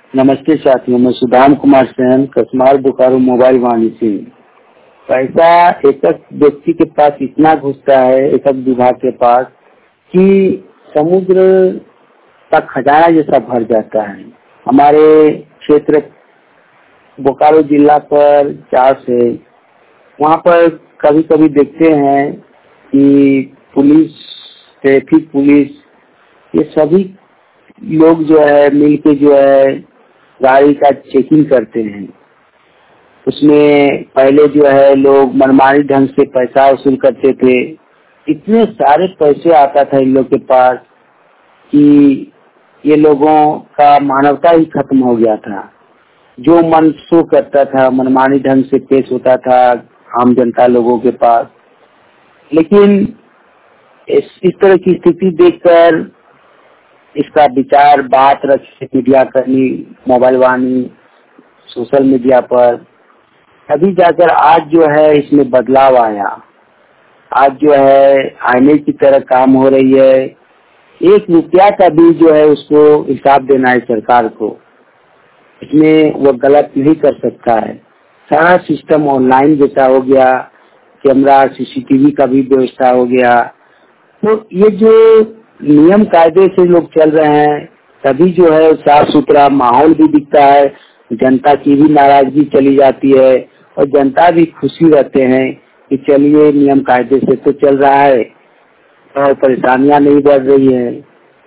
नमस्ते साथियों, मैं सुदाम कुमार सेन, कसमाल बोकारो मोबाइल वाणी से। पैसा एक व्यक्ति के पास इतना घुसता है, एक विभाग के पास, कि समुद्र का खजाना जैसा भर जाता है। हमारे क्षेत्र बोकारो जिला पर 4 से वहाँ पर कभी कभी देखते हैं कि पुलिस, ट्रैफिक पुलिस, ये सभी लोग जो है मिलके जो है गाड़ी का चेकिंग करते हैं। उसमें पहले जो है लोग मनमानी ढंग से पैसा वसूल करते थे। इतने सारे पैसे आता था इन लोग के पास कि ये लोगों का मानवता ही खत्म हो गया था। जो मन सो करता था, मनमानी ढंग से पेश होता था आम जनता लोगों के पास। लेकिन इस तरह की स्थिति देखकर इसका विचार बात रखे मीडिया करनी, मोबाइल वाणी, सोशल मीडिया पर, तभी जाकर आज जो है इसमें बदलाव आया। आज जो है आईने की तरह काम हो रही है। 1 रुपया का भी जो है उसको हिसाब देना है सरकार को। इसमें वो गलत नहीं कर सकता है। सारा सिस्टम ऑनलाइन जैसा हो गया, कैमरा सीसीटीवी का भी व्यवस्था हो गया। तो ये जो नियम कायदे से लोग चल रहे हैं, तभी जो है साफ सुथरा माहौल भी दिखता है। जनता की भी नाराजगी चली जाती है और जनता भी खुशी रहते हैं कि चलिए नियम कायदे से तो चल रहा है और परेशानियां नहीं बढ़ रही है।